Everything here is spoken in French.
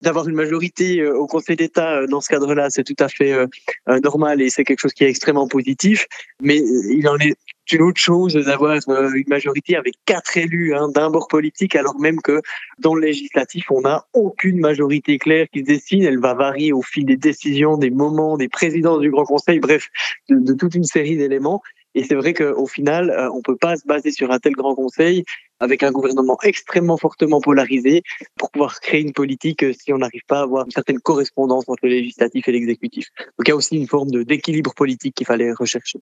d'avoir une majorité au Conseil d'État dans ce cadre-là, c'est tout à fait normal et c'est quelque chose qui est extrêmement positif. Mais il en est une autre chose d'avoir une majorité avec 4 élus d'un bord politique, alors même que dans le législatif, on n'a aucune majorité claire qui se dessine. Elle va varier au fil des décisions, des moments, des présidences du Grand Conseil, bref, de toute une série d'éléments. Et c'est vrai qu'au final, on ne peut pas se baser sur un tel Grand Conseil avec un gouvernement extrêmement fortement polarisé pour pouvoir créer une politique si on n'arrive pas à avoir une certaine correspondance entre le législatif et l'exécutif. Donc il y a aussi une forme d'équilibre politique qu'il fallait rechercher.